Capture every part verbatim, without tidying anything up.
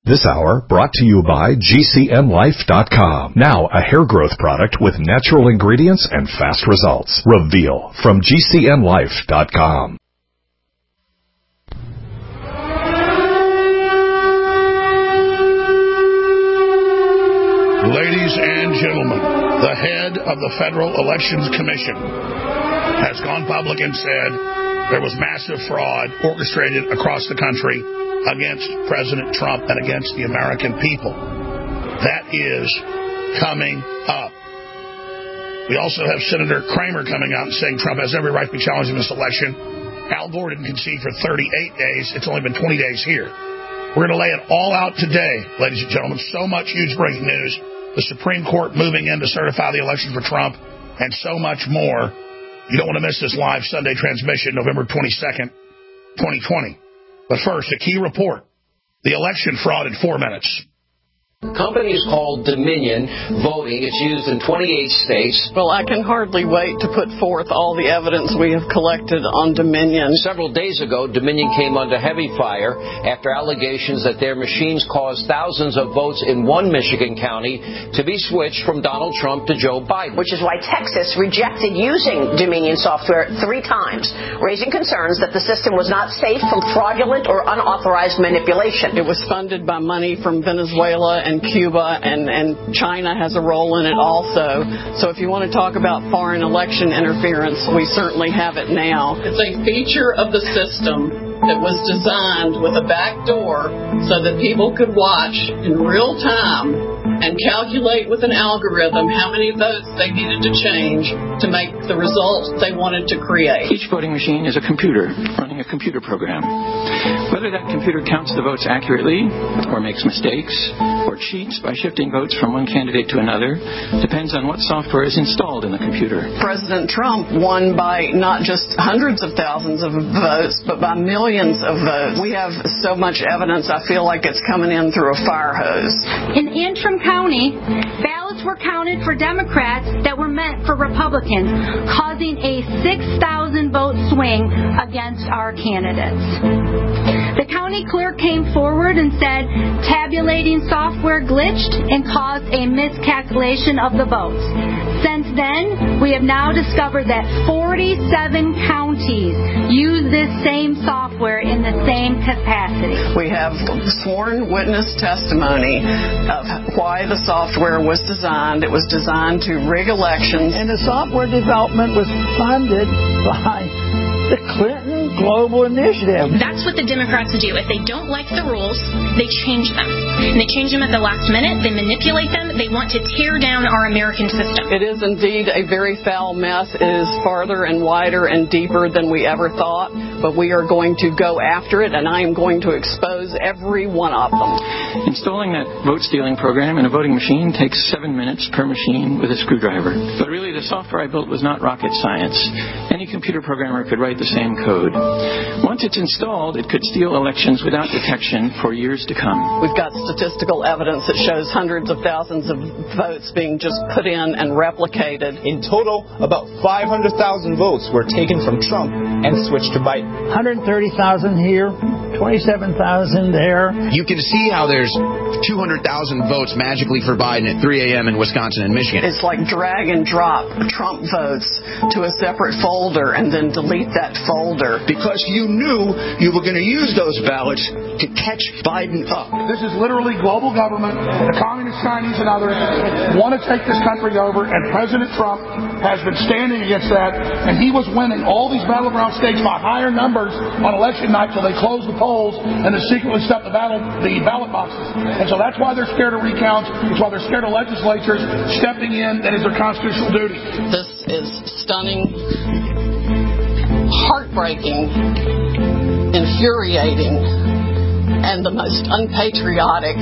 This hour brought to you by G C N Life dot com. Now a hair growth product with natural ingredients and fast results. Reveal from G C N Life dot com. Ladies and gentlemen, the head of the Federal Elections Commission has gone public and said there was massive fraud orchestrated across the country against President Trump and against the American people. That is coming up. We also have Senator Kramer coming out and saying Trump has every right to be challenging this election. Al Gore didn't concede for thirty-eight days. It's only been twenty days here. We're going to lay it all out today, ladies and gentlemen. So much huge breaking news. The Supreme Court moving in to certify the election for Trump, and so much more. You don't want to miss this live Sunday transmission, November twenty-second, twenty twenty. But first, a key report. The election fraud in four minutes. Company is called Dominion Voting. It's used in twenty-eight states. Well, I can hardly wait to put forth all the evidence we have collected on Dominion. Several days ago, Dominion came under heavy fire after allegations that their machines caused thousands of votes in one Michigan county to be switched from Donald Trump to Joe Biden. Which is why Texas rejected using Dominion software three times, raising concerns that the system was not safe from fraudulent or unauthorized manipulation. It was funded by money from Venezuela and Cuba, and, and China has a role in it also. So if you want to talk about foreign election interference, we certainly have it now. It's a feature of the system that was designed with a back door so that people could watch in real time and calculate with an algorithm how many votes they needed to change to make the results they wanted to create. Each voting machine is a computer running a computer program. Whether that computer counts the votes accurately or makes mistakes or cheats by shifting votes from one candidate to another depends on what software is installed in the computer. President Trump won by not just hundreds of thousands of votes, but by millions of votes. We have so much evidence, I feel like it's coming in through a fire hose. In Antrim County, ballots were counted for Democrats that were meant for Republicans, causing a six thousand vote swing against our candidates. The county clerk came forward and said tabulating software glitched and caused a miscalculation of the votes. Since then, we have now discovered that forty-seven counties use this same software in the same capacity. We have sworn witness testimony of why the software was designed. It was designed to rig elections. And the software development was funded by the Clinton Global Initiative. That's what the Democrats do. If they don't like the rules, they change them. And they change them at the last minute. They manipulate them. They want to tear down our American system. It is indeed a very foul mess. It is farther and wider and deeper than we ever thought. But we are going to go after it, and I am going to expose every one of them. Installing that vote-stealing program in a voting machine takes seven minutes per machine with a screwdriver. But really, the software I built was not rocket science. Any computer programmer could write the same code. Once it's installed, it could steal elections without detection for years to come. We've got statistical evidence that shows hundreds of thousands of votes being just put in and replicated. In total, about five hundred thousand votes were taken from Trump and switched to Biden. one hundred thirty thousand here, twenty-seven thousand there. You can see how there's two hundred thousand votes magically for Biden at three a.m. in Wisconsin and Michigan. It's like drag and drop Trump votes to a separate folder and then delete that folder. Because you knew you were going to use those ballots to catch Biden up. This is literally global government. The communist Chinese and others want to take this country over, and President Trump has been standing against that, and he was winning all these battleground states by higher numbers on election night till they closed the polls and they secretly stuffed the ballot, the ballot boxes. And so that's why they're scared of recounts. It's why they're scared of legislatures stepping in. That is their constitutional duty. This is stunning, heartbreaking, infuriating, and the most unpatriotic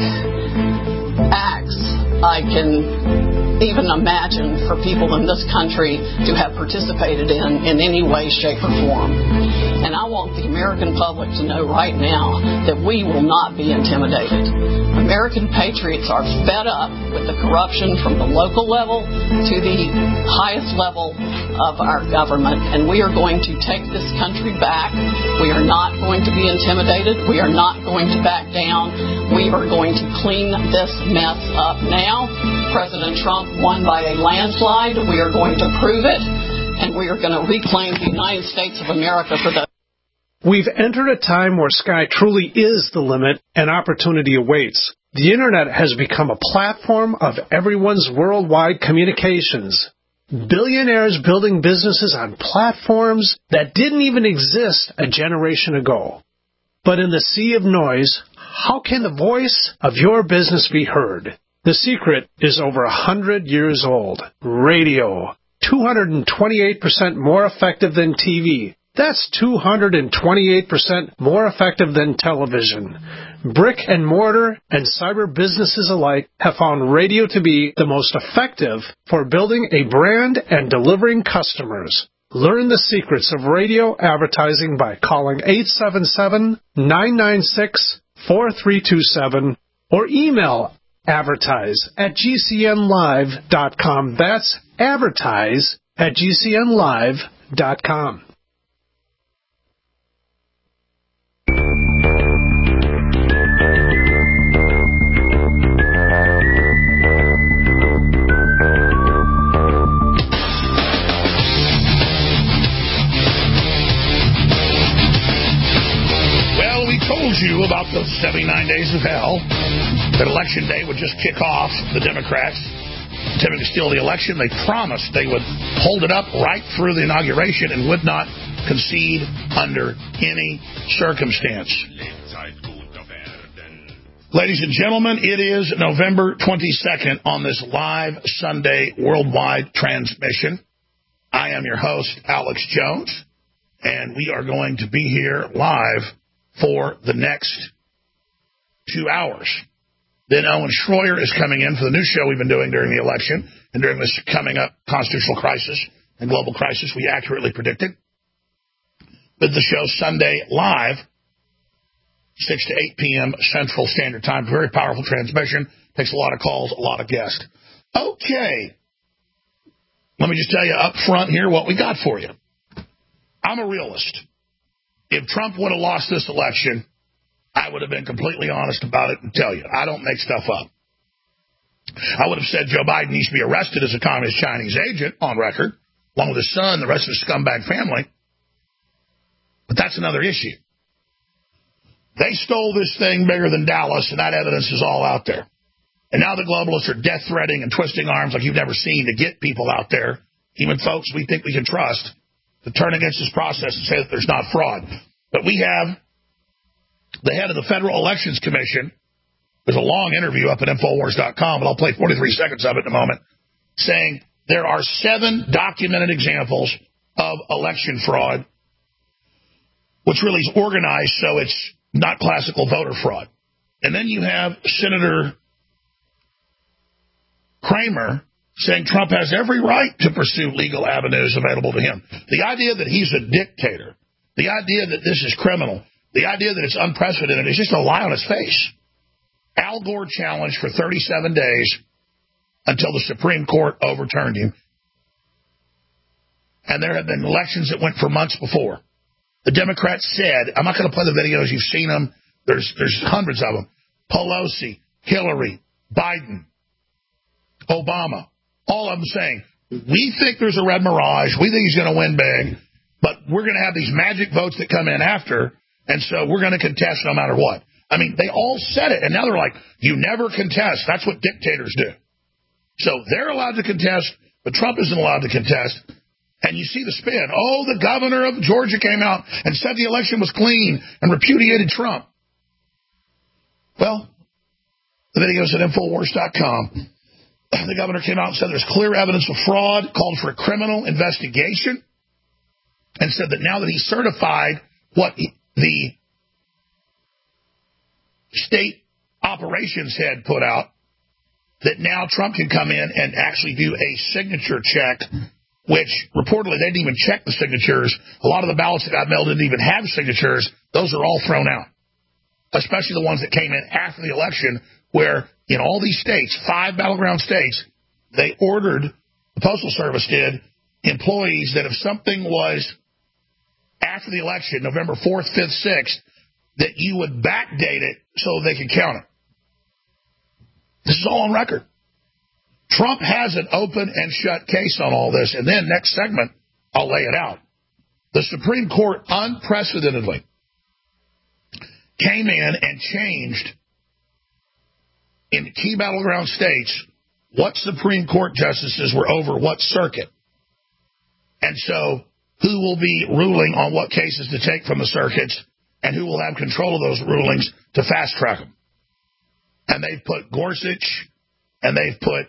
acts I can even imagine for people in this country to have participated in in any way, shape, or form. And I want the American public to know right now that we will not be intimidated. American patriots are fed up with the corruption from the local level to the highest level of our government, and we are going to take this country back. We are not going to be intimidated. We are not going to back down. We are going to clean this mess up now. President Trump won by a landslide. We are going to prove it, and we are going to reclaim the United States of America for the... We've entered a time where sky truly is the limit and opportunity awaits. The Internet has become a platform of everyone's worldwide communications. Billionaires building businesses on platforms that didn't even exist a generation ago. But in the sea of noise, how can the voice of your business be heard? The secret is over a hundred years old. Radio. two hundred twenty-eight percent more effective than T V. That's two hundred twenty-eight percent more effective than television. Brick and mortar and cyber businesses alike have found radio to be the most effective for building a brand and delivering customers. Learn the secrets of radio advertising by calling eight seven seven, nine nine six, four three two seven or email advertise at g c n live dot com. That's advertise at g c n live dot com. Told you about the seventy-nine days of hell, that election day would just kick off the Democrats attempting to steal the election. They promised they would hold it up right through the inauguration and would not concede under any circumstance. Ladies and gentlemen, it is November twenty-second on this live Sunday worldwide transmission. I am your host, Alex Jones, and we are going to be here live for the next two hours. Then Owen Schroyer is coming in for the new show we've been doing during the election and during this coming up constitutional crisis and global crisis we accurately predicted. With the show Sunday live, six to eight p.m. Central Standard Time. Very powerful transmission. Takes a lot of calls, a lot of guests. Okay. Let me just tell you up front here what we got for you. I'm a realist. If Trump would have lost this election, I would have been completely honest about it and tell you. I don't make stuff up. I would have said Joe Biden needs to be arrested as a communist Chinese agent on record, along with his son, the rest of his scumbag family. But that's another issue. They stole this thing bigger than Dallas, and that evidence is all out there. And now the globalists are death-threatening and twisting arms like you've never seen to get people out there, even folks we think we can trust, to turn against this process and say that there's not fraud. But we have the head of the Federal Elections Commission. There's a long interview up at Infowars dot com, but I'll play forty-three seconds of it in a moment, saying there are seven documented examples of election fraud, which really is organized so it's not classical voter fraud. And then you have Senator Kramer saying Trump has every right to pursue legal avenues available to him. The idea that he's a dictator, the idea that this is criminal, the idea that it's unprecedented is just a lie on his face. Al Gore challenged for thirty-seven days until the Supreme Court overturned him. And there have been elections that went for months before. The Democrats said, I'm not going to play the videos, you've seen them, there's, there's hundreds of them, Pelosi, Hillary, Biden, Obama, all of them saying, we think there's a red mirage, we think he's going to win big, but we're going to have these magic votes that come in after, and so we're going to contest no matter what. I mean, they all said it, and now they're like, you never contest. That's what dictators do. So they're allowed to contest, but Trump isn't allowed to contest. And you see the spin. Oh, the governor of Georgia came out and said the election was clean and repudiated Trump. Well, the video's at Infowars dot com. The governor came out and said there's clear evidence of fraud, called for a criminal investigation, and said that now that he's certified what he, the state operations head put out, that now Trump can come in and actually do a signature check, which reportedly they didn't even check the signatures. A lot of the ballots that got mailed didn't even have signatures. Those are all thrown out, especially the ones that came in after the election, where in all these states, five battleground states, they ordered, the Postal Service did, employees that if something was after the election, November fourth, fifth, sixth, that you would backdate it so they could count it. This is all on record. Trump has an open and shut case on all this, and then next segment, I'll lay it out. The Supreme Court unprecedentedly came in and changed in key battleground states what Supreme Court justices were over what circuit. And so who will be ruling on what cases to take from the circuits and who will have control of those rulings to fast track them. And they've put Gorsuch, and they've put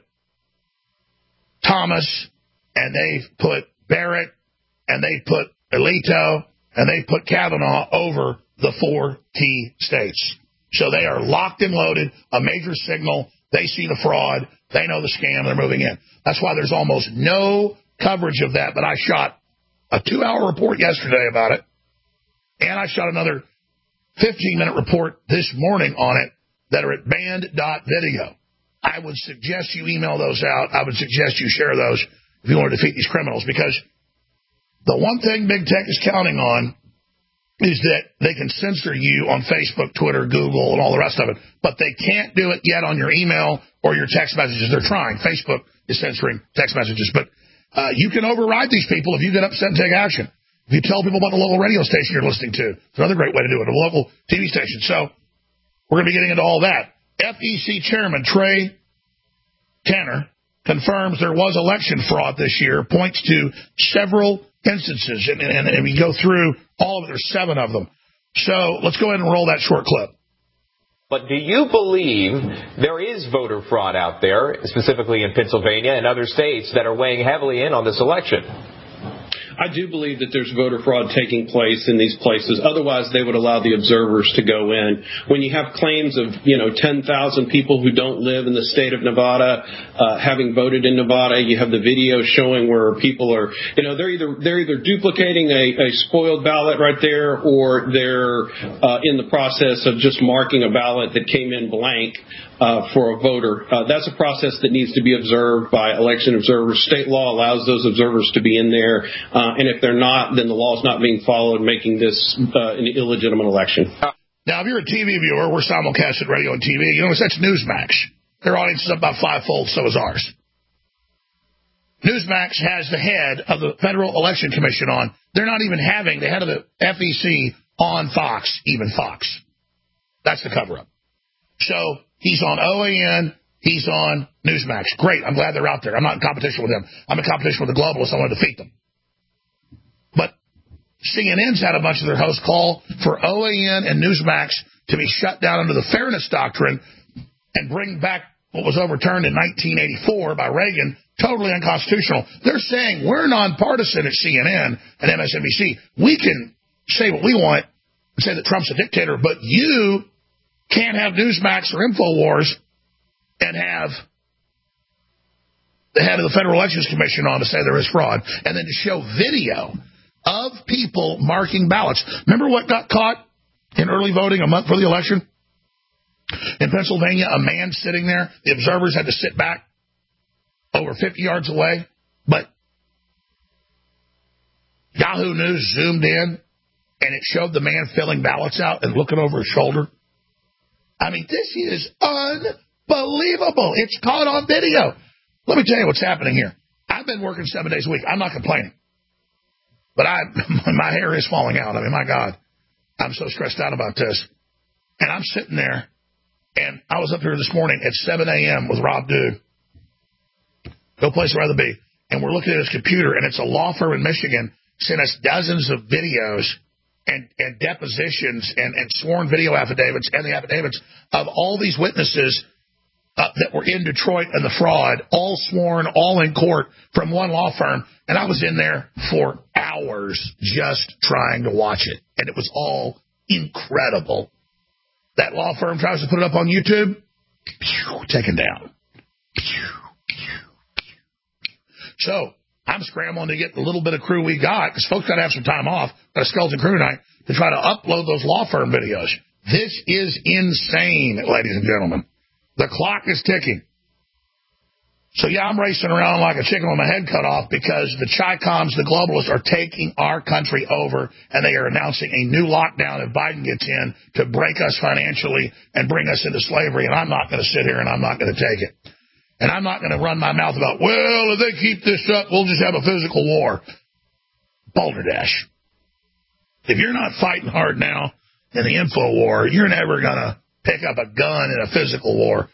Thomas, and they've put Barrett, and they've put Alito, and they've put Kavanaugh over the four key states. So they are locked and loaded, a major signal. They see the fraud. They know the scam. They're moving in. That's why there's almost no coverage of that, but I shot a two-hour report yesterday about it, and I shot another fifteen-minute report this morning on it that are at banned dot video. I would suggest you email those out. I would suggest you share those if you want to defeat these criminals, because the one thing big tech is counting on is that they can censor you on Facebook, Twitter, Google, and all the rest of it, but they can't do it yet on your email or your text messages. They're trying. Facebook is censoring text messages, but uh, you can override these people if you get upset and take action. If you tell people about the local radio station you're listening to, it's another great way to do it, a local T V station. So we're going to be getting into all that. F E C Chairman Trey Tanner confirms there was election fraud this year, points to several instances, and, and, and we go through all of it. There's seven of them. So let's go ahead and roll that short clip. But do you believe there is voter fraud out there, specifically in Pennsylvania and other states, that are weighing heavily in on this election? I do believe that there's voter fraud taking place in these places. Otherwise, they would allow the observers to go in. When you have claims of, you know, ten thousand people who don't live in the state of Nevada uh, having voted in Nevada, you have the video showing where people are, you know, they're either they're either duplicating a, a spoiled ballot right there, or they're uh, in the process of just marking a ballot that came in blank. Uh, for a voter. Uh, that's a process that needs to be observed by election observers. State law allows those observers to be in there, uh, and if they're not, then the law is not being followed, making this uh, an illegitimate election. Now, if you're a T V viewer, we're simulcasted radio and T V. You know, that's Newsmax. Their audience is up about fivefold, so is ours. Newsmax has the head of the Federal Election Commission on. They're not even having the head of the F E C on Fox, even Fox. That's the cover-up. So he's on O A N. He's on Newsmax. Great. I'm glad they're out there. I'm not in competition with them. I'm in competition with the globalists. I want to defeat them. But C N N's had a bunch of their hosts call for O A N and Newsmax to be shut down under the Fairness Doctrine and bring back what was overturned in nineteen eighty-four by Reagan, totally unconstitutional. They're saying we're nonpartisan at C N N and M S N B C. We can say what we want and say that Trump's a dictator, but you can't have Newsmax or InfoWars and have the head of the Federal Elections Commission on to say there is fraud, and then to show video of people marking ballots. Remember what got caught in early voting a month for the election? In Pennsylvania, a man sitting there. The observers had to sit back over fifty yards away, but Yahoo News zoomed in, and it showed the man filling ballots out and looking over his shoulder. I mean, this is unbelievable. It's caught on video. Let me tell you what's happening here. I've been working seven days a week. I'm not complaining. But I, my hair is falling out. I mean, my God, I'm so stressed out about this. And I'm sitting there, and I was up here this morning at seven a.m. with Rob Dude. No place I'd rather be. And we're looking at his computer, and it's a law firm in Michigan sent us dozens of videos And, and depositions and, and sworn video affidavits and the affidavits of all these witnesses uh, that were in Detroit and the fraud, all sworn, all in court from one law firm. And I was in there for hours just trying to watch it. And it was all incredible. That law firm tries to put it up on YouTube, pew, taken down. Pew, pew, pew. So I'm scrambling to get the little bit of crew we got, because folks got to have some time off, got a skeleton crew tonight, to try to upload those law firm videos. This is insane, ladies and gentlemen. The clock is ticking. So, yeah, I'm racing around like a chicken with my head cut off because the Chi-Coms, the globalists, are taking our country over, and they are announcing a new lockdown if Biden gets in to break us financially and bring us into slavery, and I'm not going to sit here and I'm not going to take it. And I'm not going to run my mouth about, well, if they keep this up, we'll just have a physical war. Balderdash. If you're not fighting hard now in the info war, you're never going to pick up a gun in a physical war.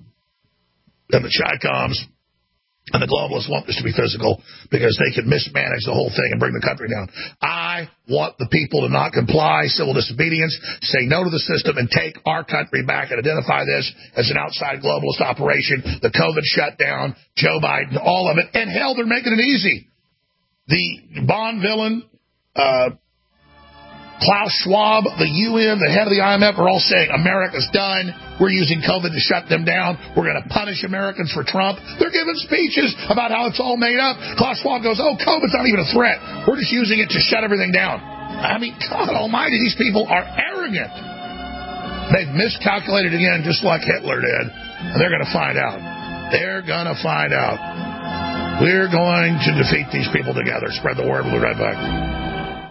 And the Chi-Coms and the globalists want this to be physical because they can mismanage the whole thing and bring the country down. I want the people to not comply, civil disobedience, say no to the system, and take our country back and identify this as an outside globalist operation. The COVID shutdown, Joe Biden, all of it. And hell, they're making it easy. The Bond villain, uh, Klaus Schwab, the U N, the head of the I M F are all saying America's done. We're using COVID to shut them down. We're going to punish Americans for Trump. They're giving speeches about how it's all made up. Klaus Schwab goes, oh, COVID's not even a threat. We're just using it to shut everything down. I mean, God almighty, these people are arrogant. They've miscalculated again just like Hitler did. And they're going to find out. They're going to find out. We're going to defeat these people together. Spread the word. We'll be right back.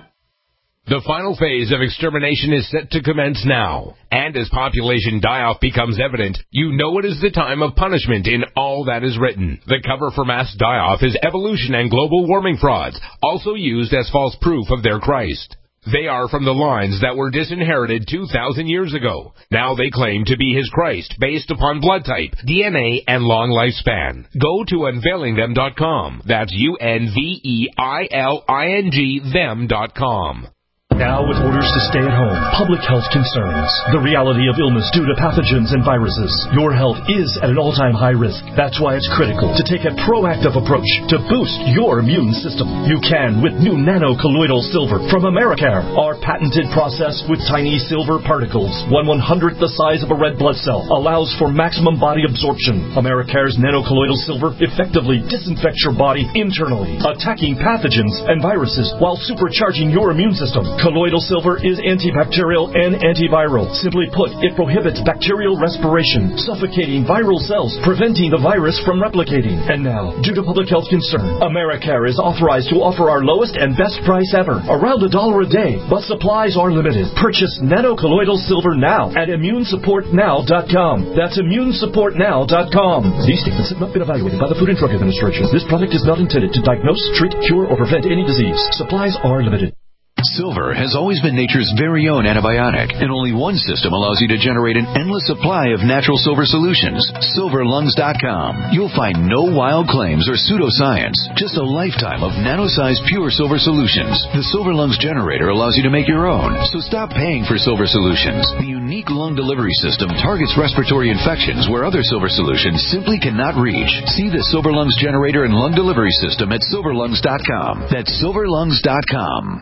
The final phase of extermination is set to commence now. And as population die-off becomes evident, you know it is the time of punishment in all that is written. The cover for mass die-off is evolution and global warming frauds, also used as false proof of their Christ. They are from the lines that were disinherited two thousand years ago. Now they claim to be his Christ based upon blood type, D N A, and long lifespan. Go to unveiling them dot com. That's U N V E I L I N G them dot com. Now with orders to stay at home, public health concerns, the reality of illness due to pathogens and viruses, your health is at an all-time high risk. That's why it's critical to take a proactive approach to boost your immune system. You can with new nano-colloidal silver from Americare. Our patented process with tiny silver particles, one one-hundredth the size of a red blood cell, allows for maximum body absorption. Americare's nano-colloidal silver effectively disinfects your body internally, attacking pathogens and viruses while supercharging your immune system. Colloidal silver is antibacterial and antiviral. Simply put, it prohibits bacterial respiration, suffocating viral cells, preventing the virus from replicating. And now, due to public health concern, Americare is authorized to offer our lowest and best price ever, around a dollar a day, but supplies are limited. Purchase nano-colloidal silver now at immune support now dot com. That's immune support now dot com. These statements have not been evaluated by the Food and Drug Administration. This product is not intended to diagnose, treat, cure, or prevent any disease. Supplies are limited. Silver has always been nature's very own antibiotic, and only one system allows you to generate an endless supply of natural silver solutions. silver lungs dot com. You'll find no wild claims or pseudoscience, just a lifetime of nano-sized pure silver solutions. The Silver Lungs generator allows you to make your own, so stop paying for silver solutions. The unique lung delivery system targets respiratory infections where other silver solutions simply cannot reach. See the Silver Lungs generator and lung delivery system at silver lungs dot com. That's silver lungs dot com.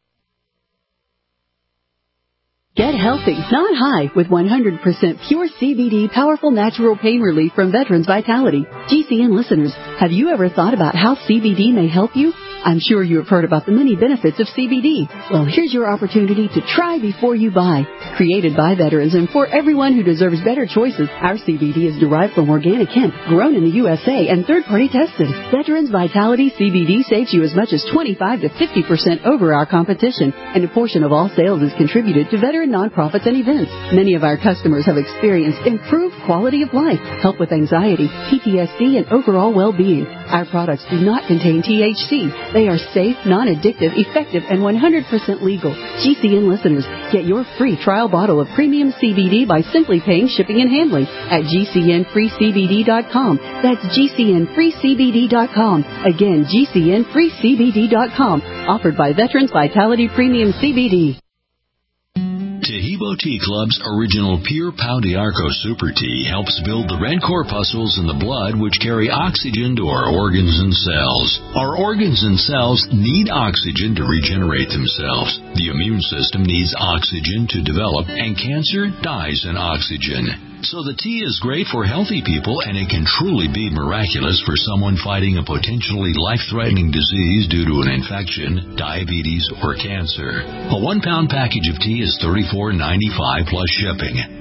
Get healthy, not high, with one hundred percent pure C B D powerful natural pain relief from Veterans Vitality. G C N listeners, have you ever thought about how C B D may help you? I'm sure you have heard about the many benefits of C B D. Well, here's your opportunity to try before you buy. Created by veterans and for everyone who deserves better choices, our C B D is derived from organic hemp, grown in the U S A, and third-party tested. Veterans Vitality C B D saves you as much as twenty-five to fifty percent over our competition, and a portion of all sales is contributed to veteran nonprofits and events. Many of our customers have experienced improved quality of life, help with anxiety, P T S D, and overall well-being. Our products do not contain T H C. They are safe, non-addictive, effective, and one hundred percent legal. G C N listeners, get your free trial bottle of premium C B D by simply paying shipping and handling at G C N free C B D dot com. That's G C N free C B D dot com. Again, G C N free C B D dot com. Offered by Veterans Vitality Premium C B D. Tahibo Tea Club's original Pure Pau d'Arco Super Tea helps build the red corpuscles in the blood which carry oxygen to our organs and cells. Our organs and cells need oxygen to regenerate themselves. The immune system needs oxygen to develop, and cancer dies in oxygen. So the tea is great for healthy people, and it can truly be miraculous for someone fighting a potentially life-threatening disease due to an infection, diabetes, or cancer. A one-pound package of tea is thirty-four ninety-five plus shipping.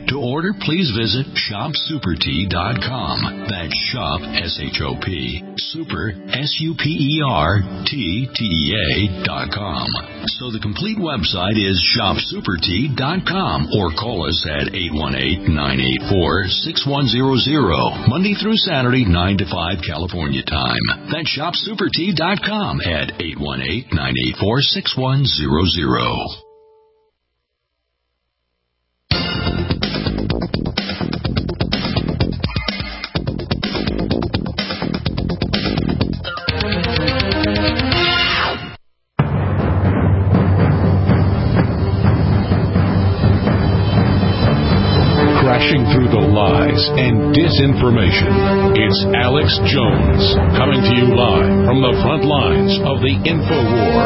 To order, please visit shop super tea dot com. That's shop, S H O P, super, S U P E R, T T E A dot com. So the complete website is shop super tea dot com or call us at eight one eight, nine eight four, six one zero zero. Monday through Saturday, nine to five California time. That's shop super tea dot com at eight one eight, nine eight four, six one zero zero. Crashing through the lies and disinformation. It's Alex Jones, coming to you live from the front lines of the info war.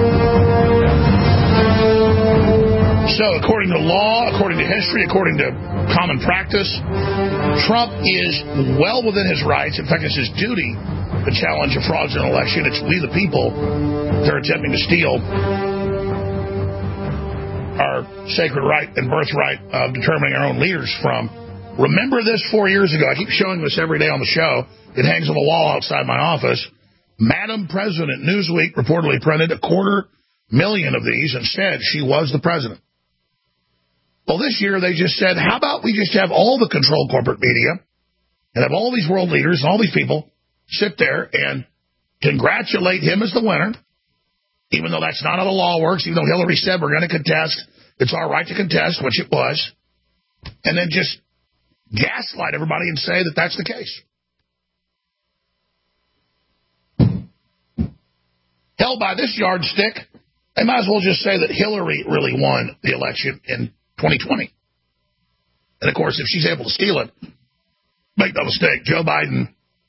So, according to law, according to history, according to common practice, Trump is well within his rights. In fact, it's his duty to challenge a fraudulent election. It's we the people they're attempting to steal our sacred right and birthright of determining our own leaders from. Remember this four years ago. I keep showing this every day on the show. It hangs on the wall outside my office. Madam President, Newsweek reportedly printed a quarter million of these and said she was the president. Well, this year they just said, how about we just have all the controlled corporate media and have all these world leaders and all these people sit there and congratulate him as the winner, even though that's not how the law works, even though Hillary said we're going to contest, it's our right to contest, which it was, and then just gaslight everybody and say that that's the case. Held by this yardstick, they might as well just say that Hillary really won the election in twenty twenty. And, of course, if she's able to steal it, make no mistake, Joe Biden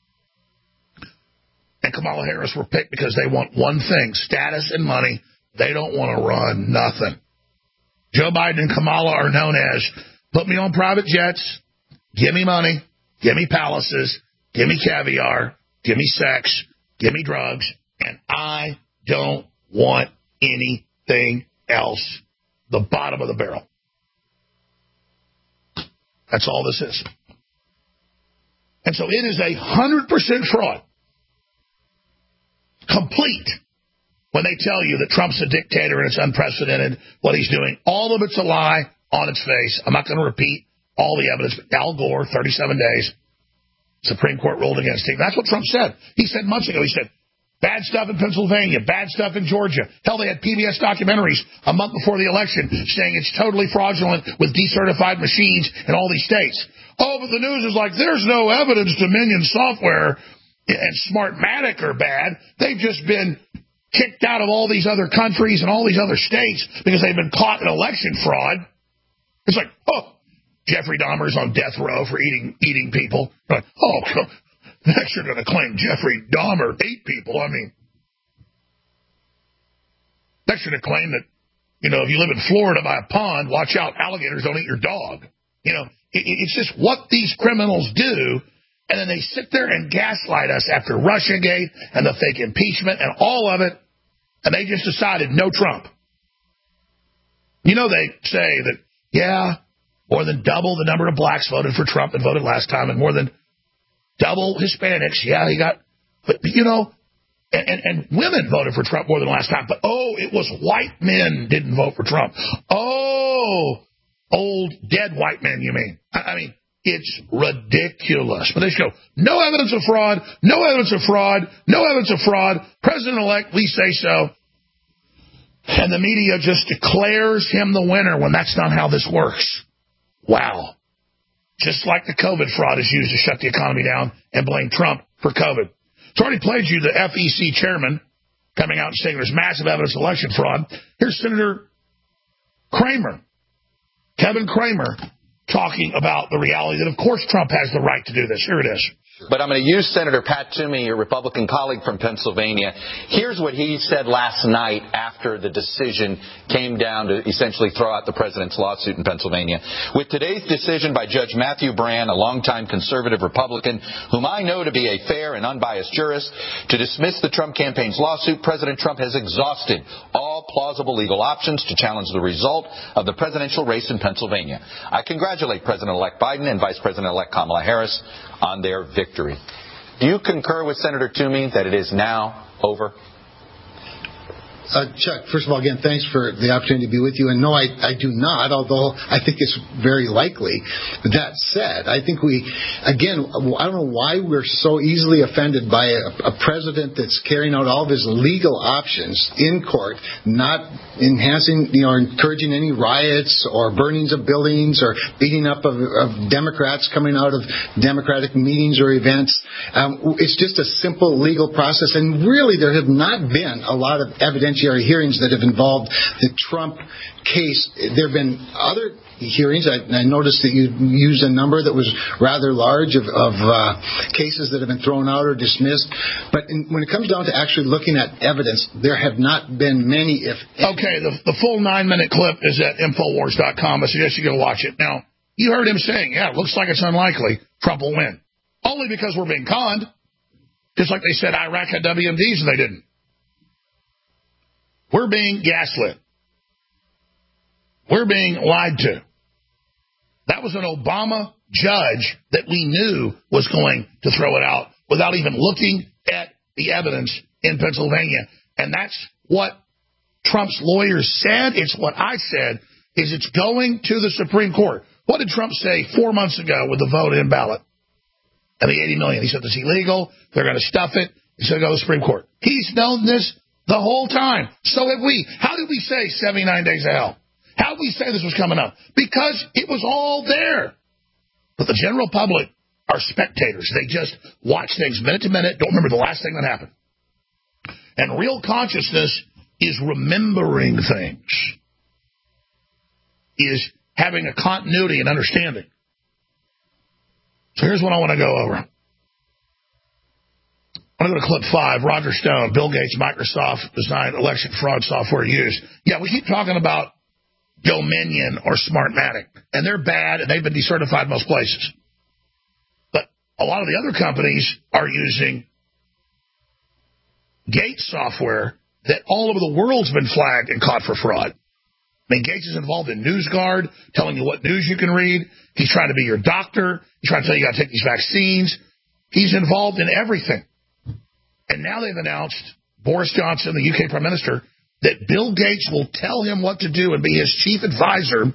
and Kamala Harris were picked because they want one thing, status and money. They don't want to run nothing. Joe Biden and Kamala are known as, put me on private jets, give me money, give me palaces, give me caviar, give me sex, give me drugs, and I don't want anything else. The bottom of the barrel. That's all this is. And so it is a hundred percent fraud. Complete. When they tell you that Trump's a dictator and it's unprecedented what he's doing. All of it's a lie on its face. I'm not going to repeat all the evidence. But Al Gore, thirty-seven days. Supreme Court ruled against him. That's what Trump said. He said months ago, he said, bad stuff in Pennsylvania, bad stuff in Georgia. Hell, they had P B S documentaries a month before the election saying it's totally fraudulent with decertified machines in all these states. Oh, but the news is like, there's no evidence Dominion software and Smartmatic are bad. They've just been kicked out of all these other countries and all these other states because they've been caught in election fraud. It's like, oh, Jeffrey Dahmer's on death row for eating eating people. Like, oh, next you're going to claim Jeffrey Dahmer ate people. I mean, next you're going to claim that, you know, if you live in Florida by a pond, watch out, alligators don't eat your dog. You know, it, it's just what these criminals do, and then they sit there and gaslight us after Russiagate and the fake impeachment and all of it, and they just decided no Trump. You know, they say that, yeah, more than double the number of blacks voted for Trump that voted last time, and more than double Hispanics. Yeah, he got, but you know, and, and, and women voted for Trump more than last time. But oh, it was white men didn't vote for Trump. Oh, old dead white men, you mean? I, I mean, it's ridiculous. But they show no evidence of fraud, no evidence of fraud, no evidence of fraud. President-elect, we say so. And the media just declares him the winner when that's not how this works. Wow. Just like the COVID fraud is used to shut the economy down and blame Trump for COVID. It's already played you the F E C chairman coming out and saying there's massive evidence of election fraud. Here's Senator Kramer, Kevin Kramer, talking about the reality that, of course, Trump has the right to do this. Here it is. But I'm going to use Senator Pat Toomey, your Republican colleague from Pennsylvania. Here's what he said last night after the decision came down to essentially throw out the president's lawsuit in Pennsylvania. With today's decision by Judge Matthew Brann, a longtime conservative Republican, whom I know to be a fair and unbiased jurist, to dismiss the Trump campaign's lawsuit, President Trump has exhausted all all plausible legal options to challenge the result of the presidential race in Pennsylvania. I congratulate President-elect Biden and Vice President-elect Kamala Harris on their victory. Do you concur with Senator Toomey that it is now over? Uh, Chuck, first of all, again, thanks for the opportunity to be with you. And no, I, I do not, although I think it's very likely. But that said, I think we, again, I don't know why we're so easily offended by a, a president that's carrying out all of his legal options in court, not enhancing, you know, encouraging any riots or burnings of buildings or beating up of, of Democrats coming out of Democratic meetings or events. Um, it's just a simple legal process. And really, there have not been a lot of evidentiary hearings that have involved the Trump case. There have been other hearings. I, I noticed that you used a number that was rather large of, of uh, cases that have been thrown out or dismissed. But in, when it comes down to actually looking at evidence, there have not been many, if any. Okay, the, the full nine-minute clip is at Infowars dot com. I suggest you go watch it. Now, you heard him saying, yeah, it looks like it's unlikely Trump will win. Only because we're being conned. Just like they said Iraq had W M Ds and they didn't. We're being gaslit. We're being lied to. That was an Obama judge that we knew was going to throw it out without even looking at the evidence in Pennsylvania. And that's what Trump's lawyers said. It's what I said, is it's going to the Supreme Court. What did Trump say four months ago with the vote-in ballot? And the eighty million. He said it's illegal. They're going to stuff it. He's going to go to the Supreme Court. He's known this the whole time. So have we. How did we say seventy-nine days of hell? How did we say this was coming up? Because it was all there. But the general public are spectators. They just watch things minute to minute, don't remember the last thing that happened. And real consciousness is remembering things, is having a continuity and understanding. So here's what I want to go over. I'm going to go to clip five. Roger Stone, Bill Gates, Microsoft designed election fraud software used. Yeah, we keep talking about Dominion or Smartmatic, and they're bad, and they've been decertified most places. But a lot of the other companies are using Gates software that all over the world's been flagged and caught for fraud. I mean, Gates is involved in NewsGuard, telling you what news you can read. He's trying to be your doctor. He's trying to tell you you got to take these vaccines. He's involved in everything. And now they've announced, Boris Johnson, the U K Prime Minister, that Bill Gates will tell him what to do and be his chief advisor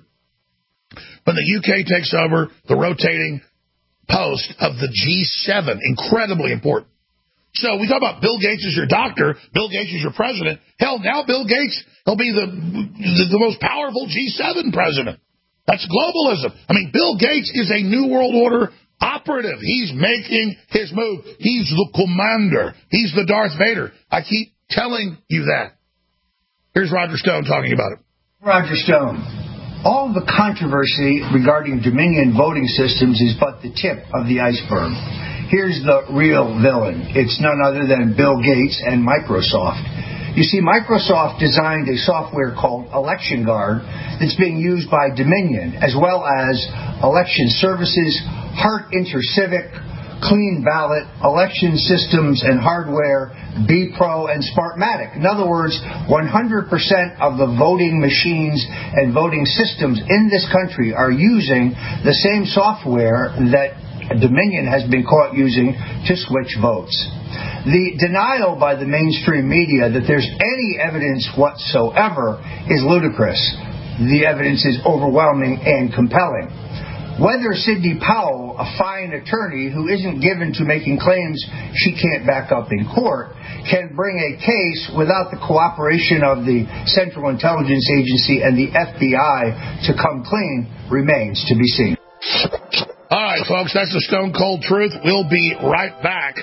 when the U K takes over the rotating post of the G seven. Incredibly important. So we talk about Bill Gates is your doctor, Bill Gates is your president. Hell, now Bill Gates, he'll be the, the, the most powerful G seven president. That's globalism. I mean, Bill Gates is a New World Order operative. He's making his move. He's the commander. He's the Darth Vader. I keep telling you that. Here's Roger Stone talking about it. Roger Stone. All the controversy regarding Dominion voting systems is but the tip of the iceberg. Here's the real villain. It's none other than Bill Gates and Microsoft. You see, Microsoft designed a software called Election Guard that's being used by Dominion, as well as Election Services, Hart InterCivic, Clean Ballot, Election Systems and Hardware, B-Pro, and Smartmatic. In other words, one hundred percent of the voting machines and voting systems in this country are using the same software that Dominion has been caught using to switch votes. The denial by the mainstream media that there's any evidence whatsoever is ludicrous. The evidence is overwhelming and compelling. Whether Sidney Powell, a fine attorney who isn't given to making claims she can't back up in court, can bring a case without the cooperation of the Central Intelligence Agency and the F B I to come clean remains to be seen. All right, folks, that's the Stone Cold Truth. We'll be right back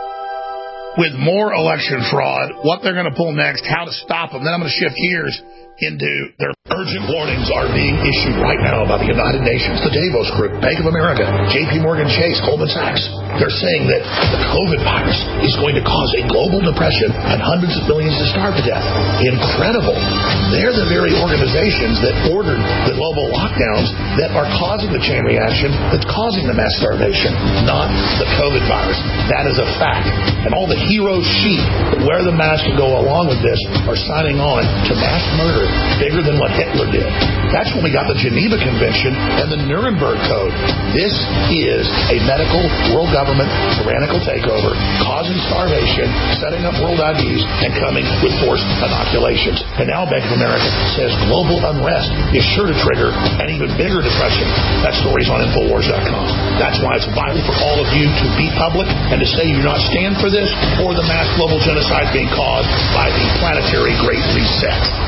with more election fraud, what they're going to pull next, how to stop them. Then I'm going to shift gears into their urgent warnings are being issued right now by the United Nations, the Davos Group, Bank of America, J P Morgan Chase, Goldman Sachs. They're saying that the COVID virus is going to cause a global depression and hundreds of millions to starve to death. Incredible. They're the very organizations that ordered the global lockdowns that are causing the chain reaction that's causing the mass starvation, not the COVID virus. That is a fact. And all the hero sheep that wear the mask to go along with this are signing on to mass murder bigger than what Hitler did. That's when we got the Geneva Convention and the Nuremberg Code. This is a medical world government tyrannical takeover, causing starvation, setting up world I Ds, and coming with forced inoculations. And now Bank of America says global unrest is sure to trigger an even bigger depression. That story's on Infowars dot com. That's why it's vital for all of you to be public and to say you do not stand for this or the mass global genocide being caused by the planetary Great Reset.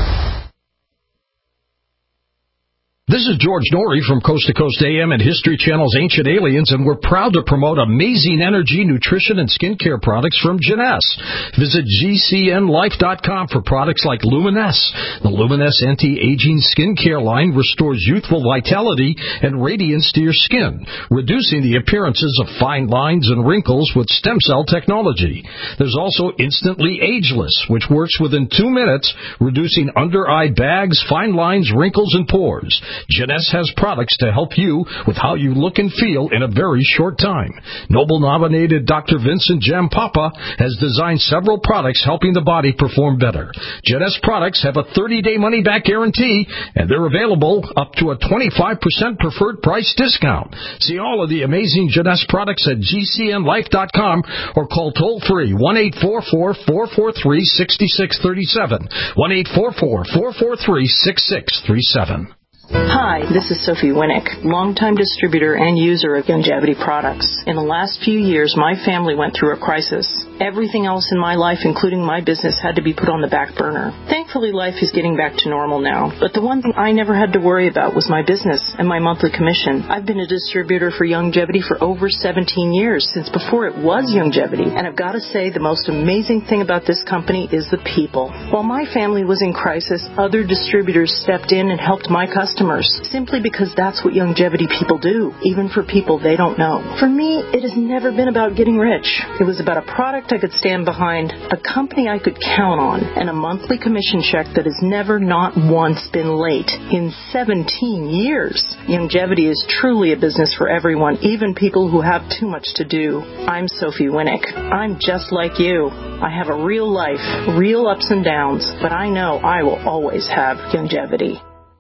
This is George Norrie from Coast to Coast A M and History Channel's Ancient Aliens, and we're proud to promote amazing energy, nutrition, and skincare products from Jeunesse. Visit G C N life dot com for products like Luminesse. The Luminesse anti-aging skincare line restores youthful vitality and radiance to your skin, reducing the appearances of fine lines and wrinkles with stem cell technology. There's also Instantly Ageless, which works within two minutes, reducing under-eye bags, fine lines, wrinkles, and pores. Jeunesse has products to help you with how you look and feel in a very short time. Nobel-nominated Doctor Vincent Jampapa has designed several products helping the body perform better. Jeunesse products have a thirty-day money-back guarantee, and they're available up to a twenty-five percent preferred price discount. See all of the amazing Jeunesse products at G C N life dot com or call toll-free one eight four four, four four three, six six three seven, one eight four four, four four three, six six three seven. Hi, this is Sophie Winnick, longtime distributor and user of Youngevity products. In the last few years, my family went through a crisis. Everything else in my life, including my business, had to be put on the back burner. Thankfully, life is getting back to normal now, but the one thing I never had to worry about was my business and my monthly commission. I've been a distributor for Youngevity for over seventeen years, since before it was Youngevity, and I've got to say the most amazing thing about this company is the people. While my family was in crisis, other distributors stepped in and helped my customers, simply because that's what Youngevity people do, even for people they don't know. For me, it has never been about getting rich. It was about a product I could stand behind, a company I could count on, and a monthly commission check that has never not once been late in seventeen years. Youngevity is truly a business for everyone, even people who have too much to do. I'm Sophie Winnick. I'm just like you. I have a real life, real ups and downs, but I know I will always have Youngevity.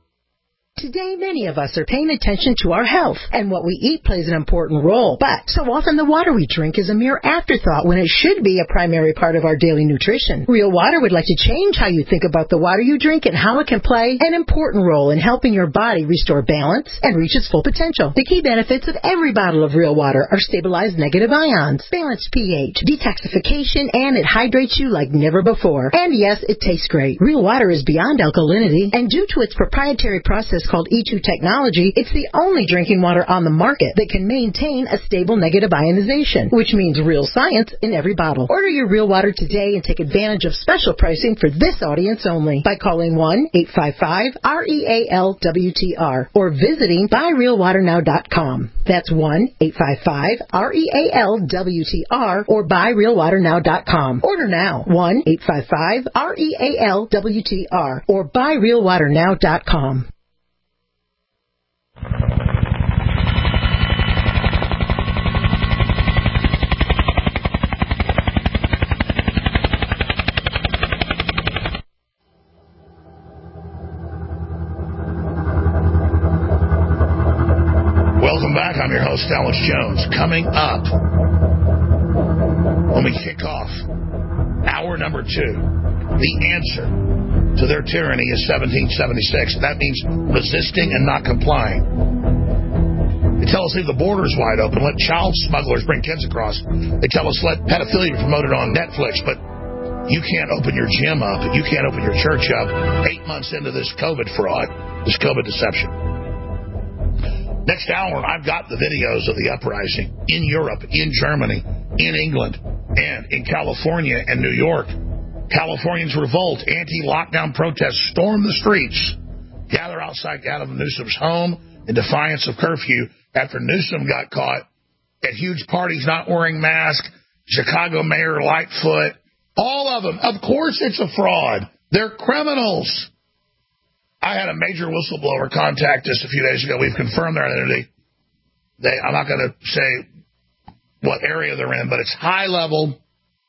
Today, many of us are paying attention to our health, and what we eat plays an important role. But so often the water we drink is a mere afterthought when it should be a primary part of our daily nutrition. Real Water would like to change how you think about the water you drink and how it can play an important role in helping your body restore balance and reach its full potential. The key benefits of every bottle of Real Water are stabilized negative ions, balanced pH, detoxification, and it hydrates you like never before. And yes, it tastes great. Real Water is beyond alkalinity, and due to its proprietary process called E two technology, it's the only drinking water on the market that can maintain a stable negative ionization, which means real science in every bottle. Order your Real Water today and take advantage of special pricing for this audience only by calling one eight five five, R E A L W T R or visiting buy real water now dot com. That's one eight five five, R E A L W T R or buy real water now dot com. Order now, one eight five five, R E A L W T R or buy real water now dot com. Welcome back. I'm your host, Alex Jones. Coming up, when we kick off hour number two, the answer to their tyranny is seventeen seventy-six. That means resisting and not complying. They tell us leave the borders wide open, let child smugglers bring kids across. They tell us let pedophilia be promoted on Netflix, but you can't open your gym up, you can't open your church up eight months into this COVID fraud, this COVID deception. Next hour, I've got the videos of the uprising in Europe, in Germany, in England, and in California and New York. Californians revolt. Anti-lockdown protests storm the streets. Gather outside Gavin Newsom's home in defiance of curfew after Newsom got caught at huge parties not wearing masks. Chicago Mayor Lightfoot. All of them. Of course it's a fraud. They're criminals. I had a major whistleblower contact us a few days ago. We've confirmed their identity. They, I'm not going to say what area they're in, but it's high-level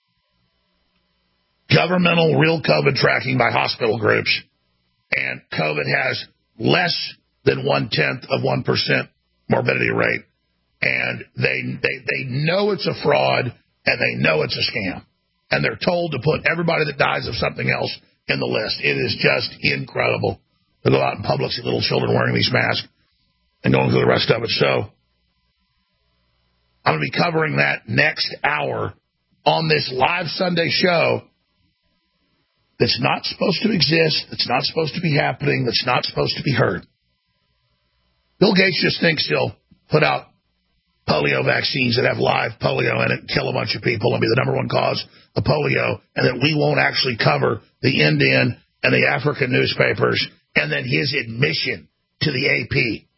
governmental real COVID tracking by hospital groups. And COVID has less than one-tenth of one percent morbidity rate. And they, they, they know it's a fraud, and they know it's a scam. And they're told to put everybody that dies of something else in the list. It is just incredible to go out in public, see little children wearing these masks and going through the rest of it. So I'm going to be covering that next hour on this live Sunday show that's not supposed to exist, that's not supposed to be happening, that's not supposed to be heard. Bill Gates just thinks he'll put out polio vaccines that have live polio in it and kill a bunch of people and be the number one cause of polio, and that we won't actually cover the Indian and the African newspapers, and then his admission to the A P.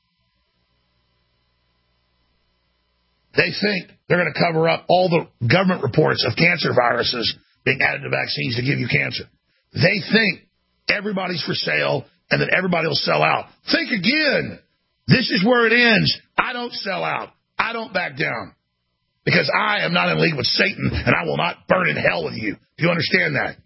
They think they're going to cover up all the government reports of cancer viruses being added to vaccines to give you cancer. They think everybody's for sale and that everybody will sell out. Think again. This is where it ends. I don't sell out. I don't back down. Because I am not in league with Satan, and I will not burn in hell with you. Do you understand that?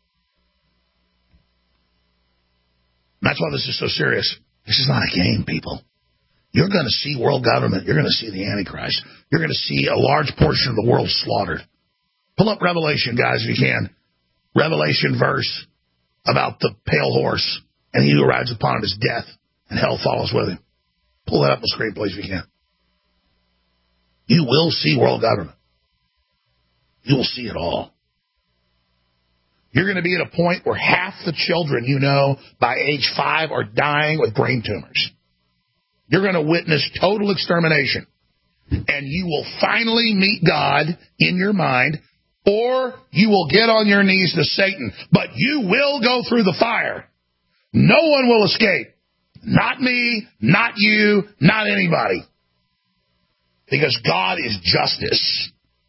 That's why this is so serious. This is not a game, people. You're going to see world government. You're going to see the Antichrist. You're going to see a large portion of the world slaughtered. Pull up Revelation, guys, if you can. Revelation verse about the pale horse, and he who rides upon it is death, and hell follows with him. Pull that up on the screen, please, if you can. You will see world government. You will see it all. You're going to be at a point where half the children you know by age five are dying with brain tumors. You're going to witness total extermination. And you will finally meet God in your mind, or you will get on your knees to Satan. But you will go through the fire. No one will escape. Not me, not you, not anybody. Because God is justice.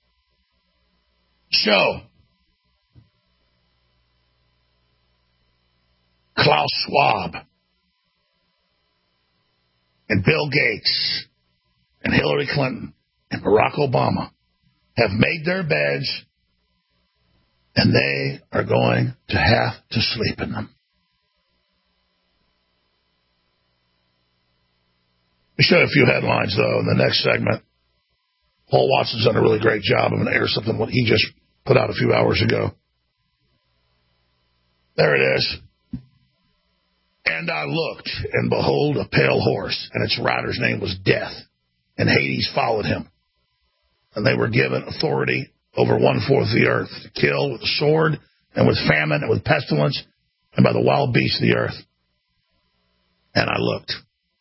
So, Klaus Schwab and Bill Gates and Hillary Clinton and Barack Obama have made their beds, and they are going to have to sleep in them. Let me show you a few headlines, though, in the next segment. Paul Watson's done a really great job. I'm going to air something what he just put out a few hours ago. There it is. And I looked, and behold, a pale horse, and its rider's name was Death, and Hades followed him. And they were given authority over one-fourth of the earth to kill with the sword, and with famine, and with pestilence, and by the wild beasts of the earth. And I looked.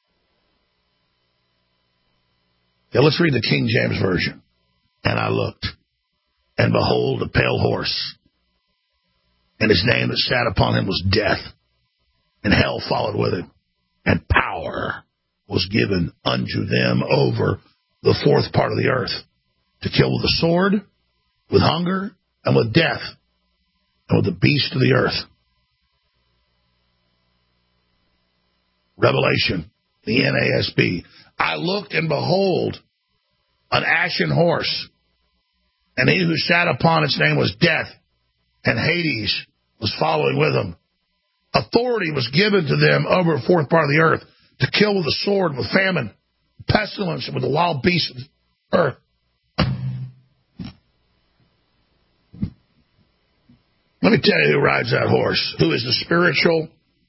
Yeah, let's read the King James Version. And I looked, and behold, a pale horse, and his name that sat upon him was Death, and hell followed with him, and power was given unto them over the fourth part of the earth, to kill with the sword, with hunger, and with death, and with the beast of the earth. Revelation, the N A S B. I looked, and behold, an ashen horse, and he who sat upon its name was Death, and Hades was following with him. Authority was given to them over a fourth part of the earth to kill with the sword, with famine, pestilence, and with the wild beasts of the earth. Let me tell you who rides that horse, who is the spiritual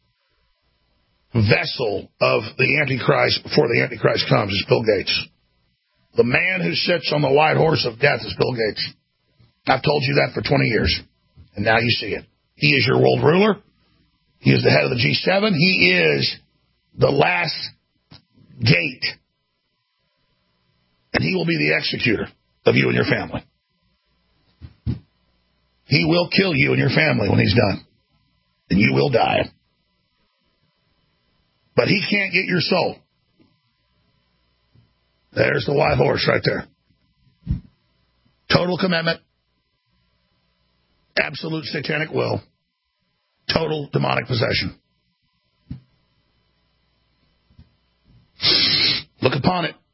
vessel of the Antichrist before the Antichrist comes, is Bill Gates. The man who sits on the white horse of death is Bill Gates. I've told you that for twenty years, and now you see it. He is your world ruler. He is the head of the G seven. He is the last gate, and he will be the executor of you and your family. He will kill you and your family when he's done. And you will die. But he can't get your soul. There's the white horse right there. Total commitment. Absolute satanic will. Total demonic possession. Look upon it.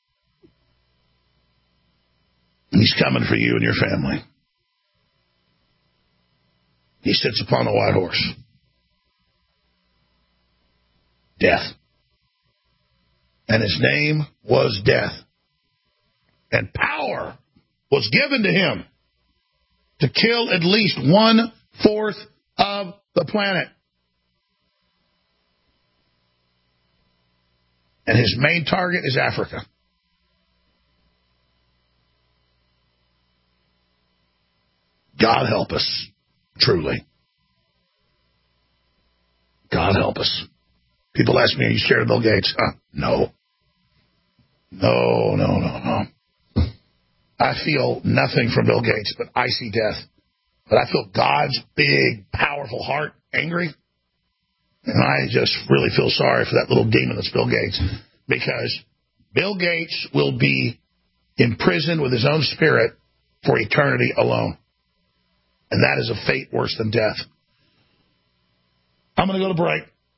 He's coming for you and your family. He sits upon the white horse. Death. And his name was Death. And power was given to him to kill at least one-fourth of the planet. And his main target is Africa. God help us, truly. God help us. People ask me, are you scared of Bill Gates? Uh, no. No, no, no, no. I feel nothing from Bill Gates, but I see death. But I feel God's big, powerful heart angry. And I just really feel sorry for that little demon that's Bill Gates. Because Bill Gates will be imprisoned with his own spirit for eternity alone. And that is a fate worse than death. I'm going to go to break.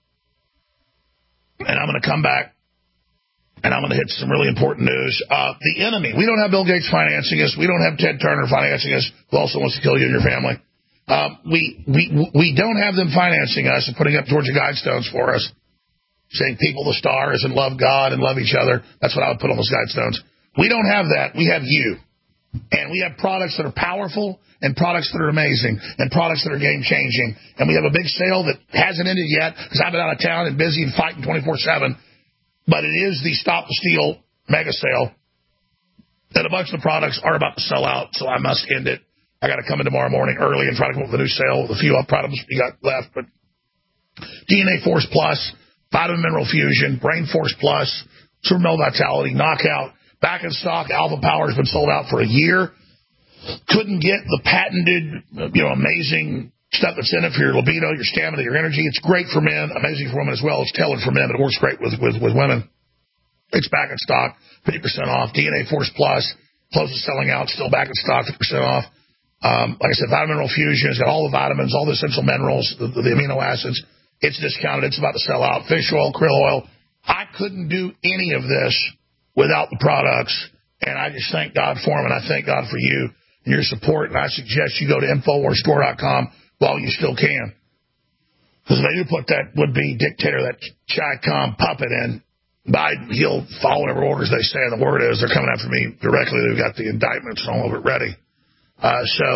And I'm going to come back. And I'm going to hit some really important news. Uh, the enemy. We don't have Bill Gates financing us. We don't have Ted Turner financing us, who also wants to kill you and your family. Um, we, we, we don't have them financing us and putting up Georgia Guidestones for us, saying people the stars and love God and love each other. That's what I would put on those Guidestones. We don't have that. We have you. And we have products that are powerful and products that are amazing and products that are game-changing. And we have a big sale that hasn't ended yet because I've been out of town and busy and fighting twenty-four seven. But it is the Stop the Steal mega sale. And a bunch of the products are about to sell out, so I must end it. I got to come in tomorrow morning early and try to come up with a new sale with a few items we got left. But D N A Force Plus, Vitamin Mineral Fusion, Brain Force Plus, Super Male Vitality, Knockout, back in stock. Alpha Power has been sold out for a year. Couldn't get the patented, you know, amazing stuff that's in it for your libido, your stamina, your energy. It's great for men, amazing for women as well. It's tailored for men, but it works great with, with, with women. It's back in stock, fifty percent off. D N A Force Plus, close to selling out, still back in stock, fifty percent off. Um, like I said, Vitamin Mineral Fusion has got all the vitamins, all the essential minerals, the, the, the amino acids. It's discounted. It's about to sell out. Fish oil, krill oil. I couldn't do any of this without the products, and I just thank God for them, and I thank God for you and your support, and I suggest you go to Infowars Store dot com while you still can. Because if they do put that would-be dictator, that Chi-Com puppet in, Biden, he'll follow whatever orders they say, and the word is they're coming after me directly. They've got the indictments and all of it ready. Uh, so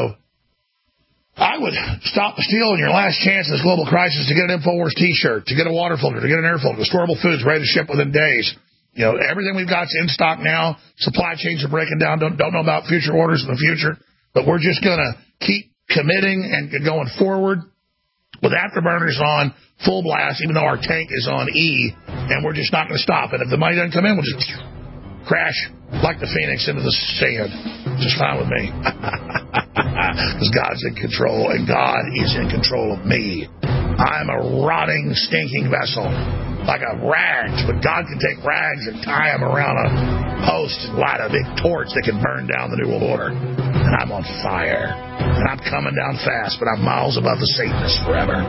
I would stop the steal in your last chance in this global crisis to get an InfoWars T-shirt, to get a water filter, to get an air filter, storable foods ready to ship within days. You know, everything we've got is in stock now. Supply chains are breaking down. Don't, don't know about future orders in the future, but we're just going to keep committing and going forward with afterburners on full blast, even though our tank is on E, and we're just not going to stop. And if the money doesn't come in, we'll just crash like the Phoenix into the sand. Just fine with me. Because God's in control, and God is in control of me. I'm a rotting, stinking vessel, like a rags, but God can take rags and tie them around a post and light a big torch that can burn down the New World Order. And I'm on fire. And I'm coming down fast, but I'm miles above the Satanists forever.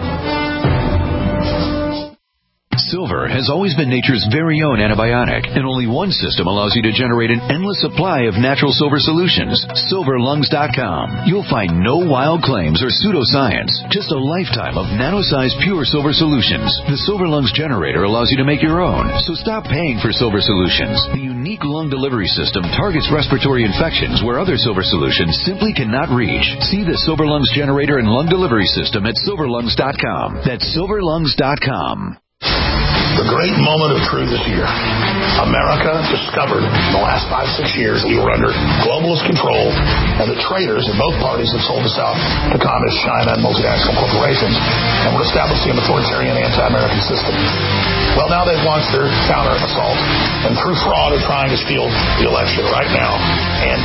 Silver has always been nature's very own antibiotic, and only one system allows you to generate an endless supply of natural silver solutions. Silver Lungs dot com. You'll find no wild claims or pseudoscience, just a lifetime of nano-sized pure silver solutions. The Silver Lungs generator allows you to make your own, so stop paying for silver solutions. The unique lung delivery system targets respiratory infections where other silver solutions simply cannot reach. See the Silver Lungs generator and lung delivery system at Silver Lungs dot com. That's Silver Lungs dot com. The great moment of truth is here. America discovered in the last five, six years we were under globalist control, and the traitors in both parties that sold us out to communist China and multinational corporations, and were establishing an authoritarian anti-American system. Well, now they've launched their counter-assault, and through fraud are trying to steal the election right now, and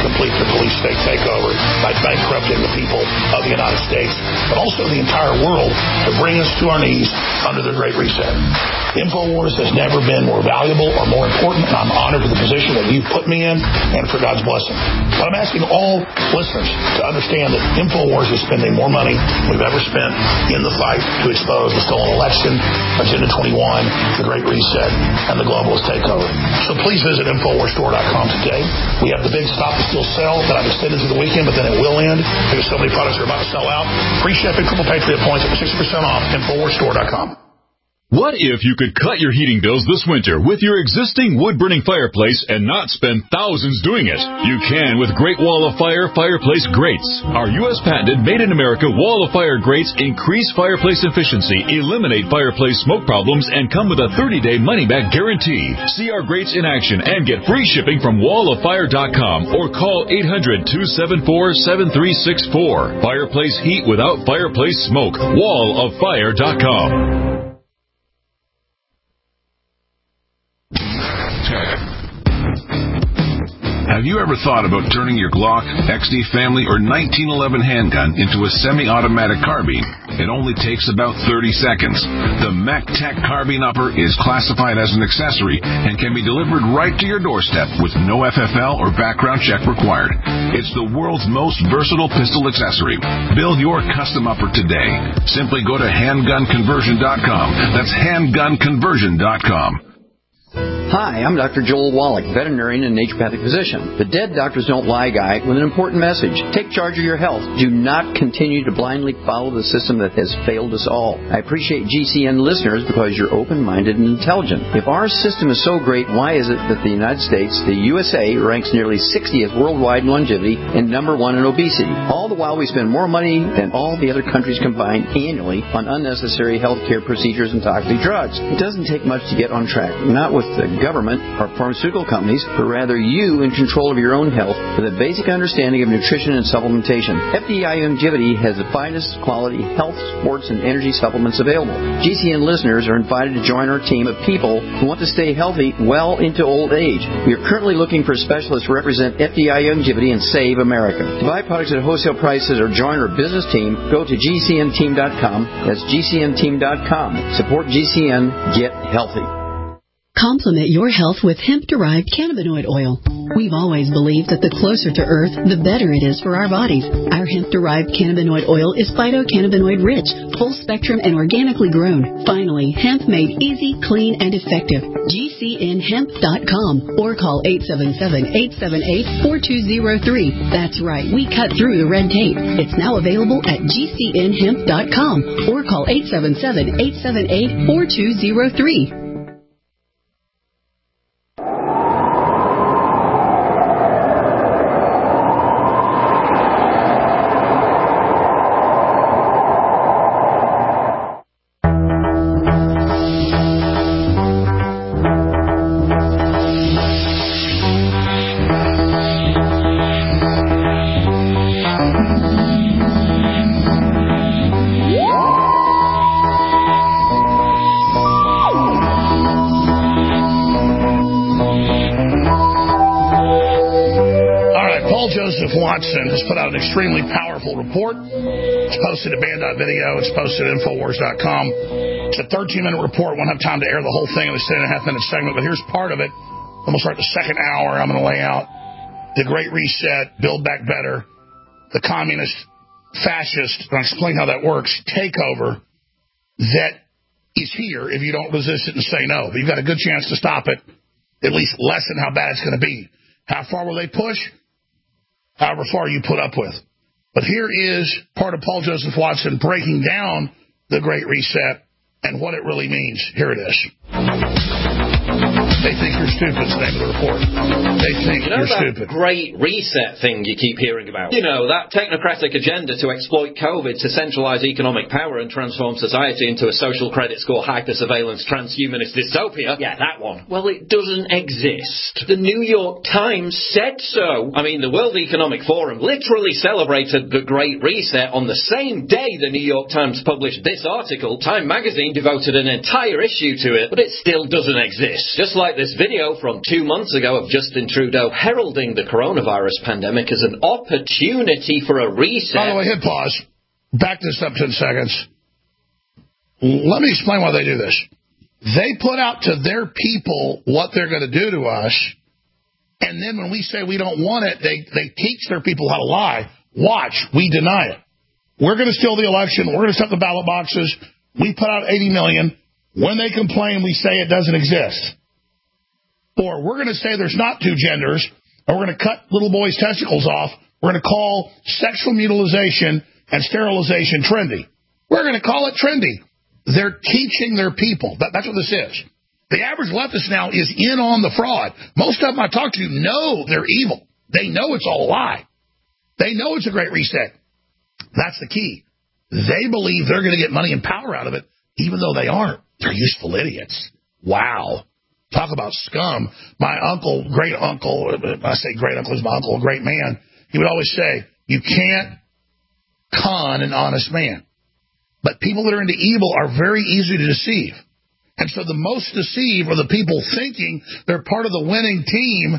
complete the police state takeover by bankrupting the people of the United States, but also the entire world, to bring us to our knees under the Great Reset. InfoWars has never been more valuable or more important, and I'm honored for the position that you've put me in and for God's blessing. But I'm asking all listeners to understand that InfoWars is spending more money than we've ever spent in the fight to expose the stolen election, Agenda twenty-one, the Great Reset, and the globalist takeover. So please visit InfoWars Store dot com today. We have the big Stop the Steal sale that I've extended through the weekend, but then it will end because so many products are about to sell out. Free shipping, triple Patriot points at sixty percent off. InfoWars Store dot com. What if you could cut your heating bills this winter with your existing wood-burning fireplace and not spend thousands doing it? You can with Great Wall of Fire Fireplace Grates. Our U S patented made-in-America Wall of Fire grates increase fireplace efficiency, eliminate fireplace smoke problems, and come with a thirty-day money-back guarantee. See our grates in action and get free shipping from wall of fire dot com or call eight hundred, two seven four, seven three six four. Fireplace heat without fireplace smoke. wall of fire dot com. Have you ever thought about turning your Glock, X D Family, or nineteen eleven handgun into a semi-automatic carbine? It only takes about thirty seconds. The MacTech Carbine Upper is classified as an accessory and can be delivered right to your doorstep with no F F L or background check required. It's the world's most versatile pistol accessory. Build your custom upper today. Simply go to handgun conversion dot com. That's handgun conversion dot com. Hi, I'm Doctor Joel Wallach, veterinarian and naturopathic physician. The Dead Doctors Don't Lie guy with an important message. Take charge of your health. Do not continue to blindly follow the system that has failed us all. I appreciate G C N listeners because you're open-minded and intelligent. If our system is so great, why is it that the United States, the U S A, ranks nearly sixtieth worldwide in longevity and number one in obesity? All the while we spend more money than all the other countries combined annually on unnecessary health care procedures and toxic drugs. It doesn't take much to get on track. Not with the government or pharmaceutical companies, but rather you in control of your own health with a basic understanding of nutrition and supplementation. F D I Longevity has the finest quality health, sports, and energy supplements available. G C N listeners are invited to join our team of people who want to stay healthy well into old age. We are currently looking for specialists to represent F D I Longevity and Save America. To buy products at wholesale prices or join our business team, go to G C N team dot com. That's G C N team dot com. Support G C N. Get healthy. Complement your health with hemp-derived cannabinoid oil. We've always believed that the closer to Earth, the better it is for our bodies. Our hemp-derived cannabinoid oil is phytocannabinoid-rich, full-spectrum, and organically grown. Finally, hemp made easy, clean, and effective. G C N hemp dot com or call eight seven seven, eight seven eight, four two zero three. That's right, we cut through the red tape. It's now available at G C N hemp dot com or call eight seven seven, eight seven eight, four two zero three. Watson has put out an extremely powerful report. It's posted at band dot video. It's posted at infowars dot com. It's a thirteen-minute report. Won't have time to air the whole thing in a ten and a half minute segment, but here's part of it. I'm going to start the second hour. I'm going to lay out the Great Reset, Build Back Better, the communist, fascist, and I'll explain how that works, takeover that is here if you don't resist it and say no. But you've got a good chance to stop it, at least lessen how bad it's going to be. How far will they push? However far you put up with. But here is part of Paul Joseph Watson breaking down the Great Reset and what it really means. Here it is. They think you're stupid is the name of the report. They think you know you're that stupid. Great Reset thing you keep hearing about? You know, that technocratic agenda to exploit COVID to centralize economic power and transform society into a social credit score, hyper-surveillance, transhumanist dystopia? Yeah, that one. Well, it doesn't exist. The New York Times said so. I mean, the World Economic Forum literally celebrated the Great Reset on the same day the New York Times published this article. Time magazine devoted an entire issue to it, but it still doesn't exist. Just like like this video from two months ago of Justin Trudeau heralding the coronavirus pandemic as an opportunity for a reset. By the way, hit pause. Back this up ten seconds. Let me explain why they do this. They put out to their people what they're going to do to us, and then when we say we don't want it, they, they teach their people how to lie. Watch, we deny it. We're going to steal the election. We're going to stuff the ballot boxes. We put out eighty million. When they complain, we say it doesn't exist. Or we're going to say there's not two genders, and we're going to cut little boys' testicles off. We're going to call sexual mutilation and sterilization trendy. We're going to call it trendy. They're teaching their people. That, that's what this is. The average leftist now is in on the fraud. Most of them I talk to know they're evil. They know it's all a lie. They know it's a great reset. That's the key. They believe they're going to get money and power out of it, even though they aren't. They're useful idiots. Wow. Talk about scum. My uncle, great uncle, I say great uncle is my uncle, a great man, he would always say, you can't con an honest man. But people that are into evil are very easy to deceive. And so the most deceived are the people thinking they're part of the winning team,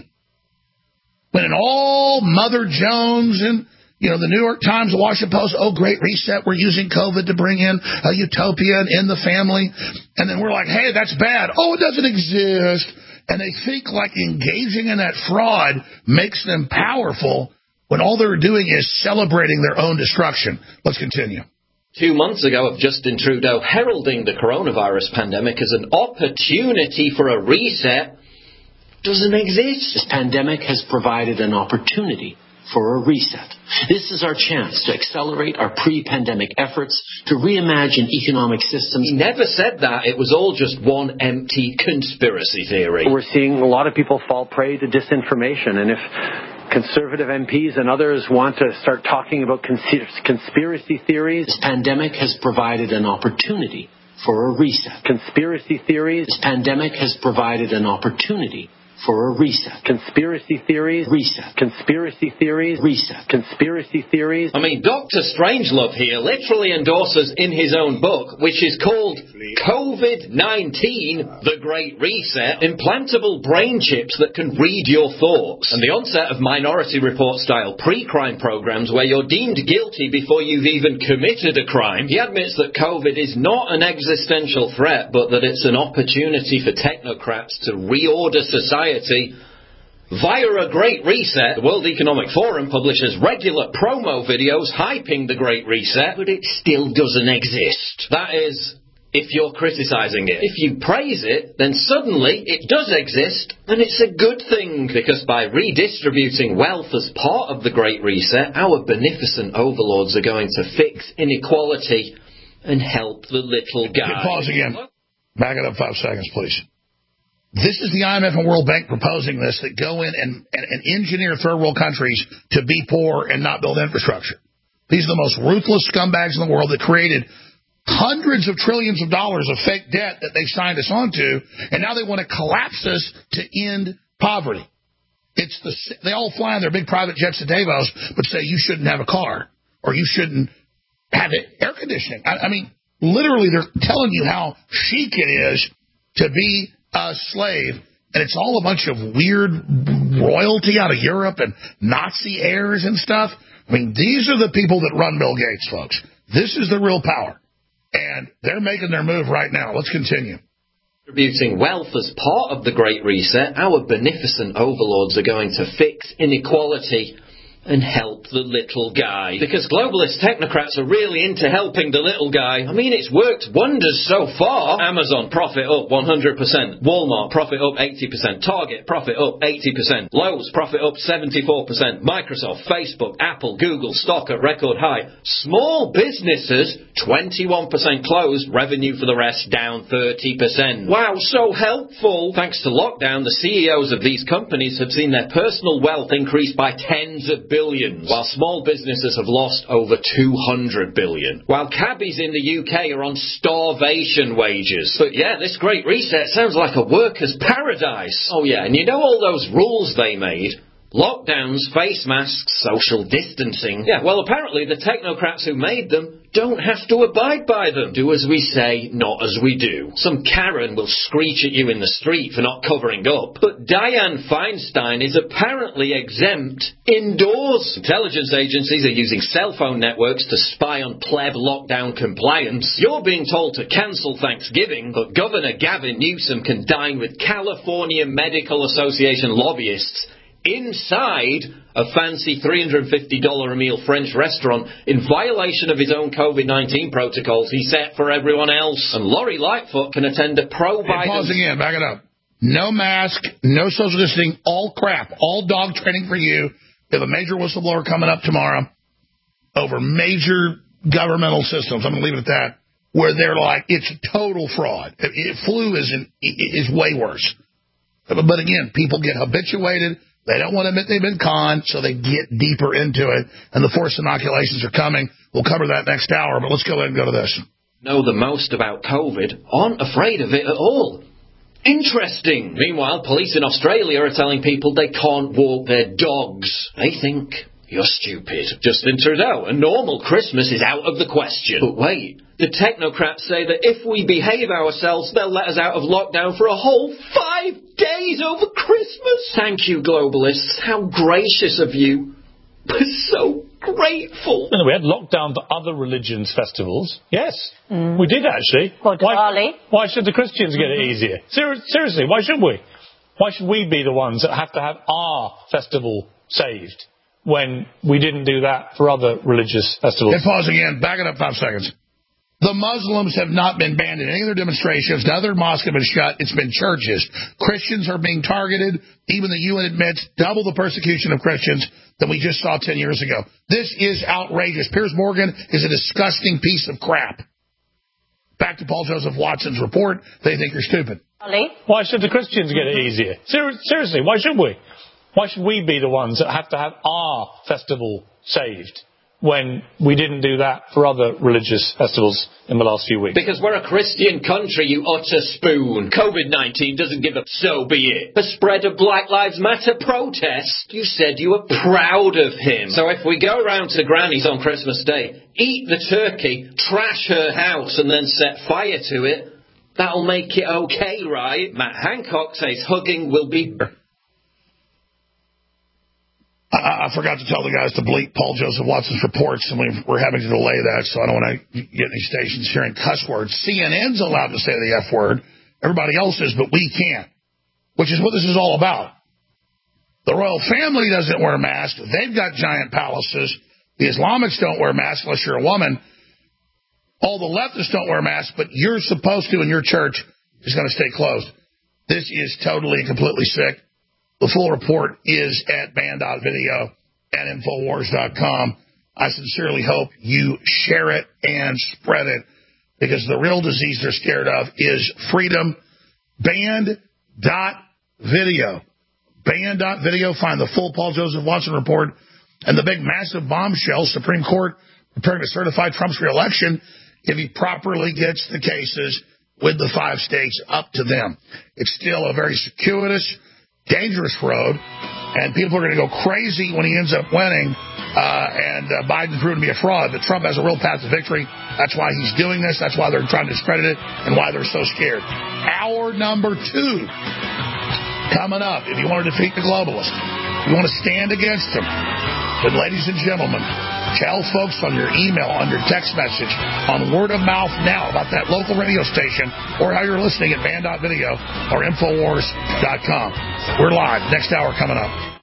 when in all Mother Jones and, you know, the New York Times, the Washington Post, oh, great reset, we're using COVID to bring in a utopia and end the family. And then we're like, hey, that's bad. Oh, it doesn't exist. And they think like engaging in that fraud makes them powerful when all they're doing is celebrating their own destruction. Let's continue. Two months ago of Justin Trudeau heralding the coronavirus pandemic as an opportunity for a reset doesn't exist. This pandemic has provided an opportunity for a reset. This is our chance to accelerate our pre-pandemic efforts to reimagine economic systems. He never said that. It was all just one empty conspiracy theory. We're seeing a lot of people fall prey to disinformation, and if conservative M Ps and others want to start talking about conspiracy theories, this pandemic has provided an opportunity for a reset. Conspiracy theories. This pandemic has provided an opportunity for a reset. Conspiracy theories. Reset. Conspiracy theories. Reset. Conspiracy theories. I mean, Doctor Strangelove here literally endorses in his own book, which is called COVID nineteen, The Great Reset, implantable brain chips that can read your thoughts. And the onset of Minority Report-style pre-crime programs where you're deemed guilty before you've even committed a crime. He admits that COVID is not an existential threat, but that it's an opportunity for technocrats to reorder society via a Great Reset. The World Economic Forum publishes regular promo videos hyping the Great Reset, but it still doesn't exist. That is, if you're criticizing it. If you praise it, then suddenly it does exist, and it's a good thing, because by redistributing wealth as part of the Great Reset, our beneficent overlords are going to fix inequality and help the little guy. Pause again. Back it up five seconds, please. This is the I M F and World Bank proposing this, that go in and, and, and engineer third world countries to be poor and not build infrastructure. These are the most ruthless scumbags in the world that created hundreds of trillions of dollars of fake debt that they signed us onto, and now they want to collapse us to end poverty. It's the, they all fly in their big private jets to Davos, but say you shouldn't have a car, or you shouldn't have air conditioning. I, I mean, literally, they're telling you how chic it is to be a slave, and it's all a bunch of weird royalty out of Europe and Nazi heirs and stuff. I mean, these are the people that run Bill Gates, folks. This is the real power, and they're making their move right now. Let's continue. Distributing wealth as part of the Great Reset, our beneficent overlords are going to fix inequality and help the little guy. Because globalist technocrats are really into helping the little guy. I mean, it's worked wonders so far. Amazon, profit up one hundred percent. Walmart, profit up eighty percent. Target, profit up eighty percent. Lowe's, profit up seventy-four percent. Microsoft, Facebook, Apple, Google, stock at record high. Small businesses, twenty-one percent closed. Revenue for the rest down thirty percent. Wow, so helpful. Thanks to lockdown, the C E Os of these companies have seen their personal wealth increase by tens of billions. Billions, while small businesses have lost over two hundred billion. While cabbies in the U K are on starvation wages. But yeah, this Great Reset sounds like a worker's paradise. Oh yeah, and you know all those rules they made? Lockdowns, face masks, social distancing. Yeah, well, apparently the technocrats who made them don't have to abide by them. Do as we say, not as we do. Some Karen will screech at you in the street for not covering up, but Dianne Feinstein is apparently exempt indoors. Intelligence agencies are using cell phone networks to spy on pleb lockdown compliance. You're being told to cancel Thanksgiving, but Governor Gavin Newsom can dine with California Medical Association lobbyists inside a fancy three hundred fifty dollars a meal French restaurant in violation of his own COVID nineteen protocols he set for everyone else. And Lori Lightfoot can attend a pro-Biden... Hey, pause again. Back it up. No mask, no social distancing, all crap, all dog training for you. We have a major whistleblower coming up tomorrow over major governmental systems. I'm going to leave it at that, where they're like, it's total fraud. It, it, flu is, an, is way worse. But, but again, people get habituated. They don't want to admit they've been conned, so they get deeper into it. And the forced inoculations are coming. We'll cover that next hour, but let's go ahead and go to this. Know the most about COVID, aren't afraid of it at all. Interesting. Meanwhile, police in Australia are telling people they can't walk their dogs. They think you're stupid. Justin Trudeau, a normal Christmas is out of the question. But wait, the technocrats say that if we behave ourselves, they'll let us out of lockdown for a whole five days over Christmas. Thank you, globalists. How gracious of you. We're so grateful. We had lockdown for other religions' festivals. Yes, mm. we did actually. Well, why, why should the Christians get it easier? Ser- seriously, why should we? Why should we be the ones that have to have our festival saved when we didn't do that for other religious festivals? Hit pause again. Back it up five seconds. The Muslims have not been banned in any of their demonstrations. The other mosques have been shut. It's been churches. Christians are being targeted. Even the U N admits double the persecution of Christians than we just saw ten years ago. This is outrageous. Piers Morgan is a disgusting piece of crap. Back to Paul Joseph Watson's report. They think you're stupid. Why should the Christians get it easier? Ser- seriously, why should we? Why should we be the ones that have to have our festival saved when we didn't do that for other religious festivals in the last few weeks? Because we're a Christian country, you utter spoon. COVID nineteen doesn't give a so be it. The spread of Black Lives Matter protest. You said you were proud of him. So if we go around to Granny's on Christmas Day, eat the turkey, trash her house, and then set fire to it, that'll make it okay, right? Matt Hancock says hugging will be... I, I forgot to tell the guys to bleep Paul Joseph Watson's reports, and we, we're having to delay that, so I don't want to get any stations hearing cuss words. C N N's allowed to say the F word. Everybody else is, but we can't, which is what this is all about. The royal family doesn't wear masks. They've got giant palaces. The Islamics don't wear masks unless you're a woman. All the leftists don't wear masks, but you're supposed to, and your church is going to stay closed. This is totally and completely sick. The full report is at band dot video and infowars dot com. I sincerely hope you share it and spread it, because the real disease they're scared of is freedom. band dot video. band dot video. Find the full Paul Joseph Watson report and the big massive bombshell. Supreme Court preparing to certify Trump's reelection if he properly gets the cases with the five states up to them. It's still a very circuitous, dangerous road, and people are going to go crazy when he ends up winning, uh, and uh, Biden's proven to be a fraud. But Trump has a real path to victory. That's why he's doing this. That's why they're trying to discredit it, and why they're so scared. Hour number two coming up. If you want to defeat the globalists, you want to stand against them, then, ladies and gentlemen, tell folks on your email, on your text message, on word of mouth now about that local radio station, or how you're listening at band dot video or infowars dot com. We're live. Next hour coming up.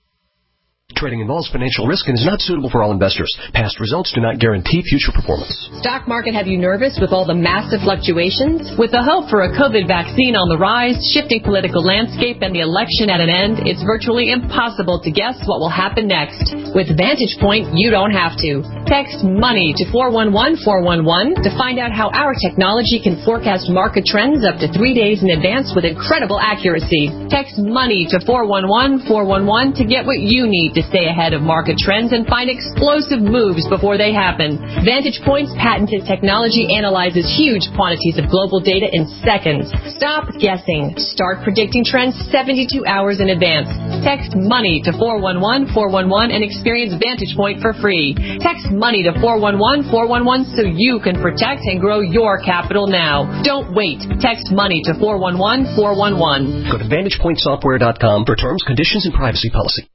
Trading involves financial risk and is not suitable for all investors. Past results do not guarantee future performance. Stock market have you nervous with all the massive fluctuations? With the hope for a COVID vaccine on the rise, shifting political landscape, and the election at an end, it's virtually impossible to guess what will happen next. With Vantage Point, you don't have to. Text MONEY to four one one four one one to find out how our technology can forecast market trends up to three days in advance with incredible accuracy. Text MONEY to four one one four one one to get what you need to stay ahead of market trends and find explosive moves before they happen. Vantage Point's patented technology analyzes huge quantities of global data in seconds. Stop guessing. Start predicting trends seventy-two hours in advance. Text MONEY to four one one four one one and experience Vantage Point for free. Text MONEY to four one one four one one so you can protect and grow your capital now. Don't wait. Text MONEY to four one one four one one. Go to vantage point software dot com for terms, conditions, and privacy policy.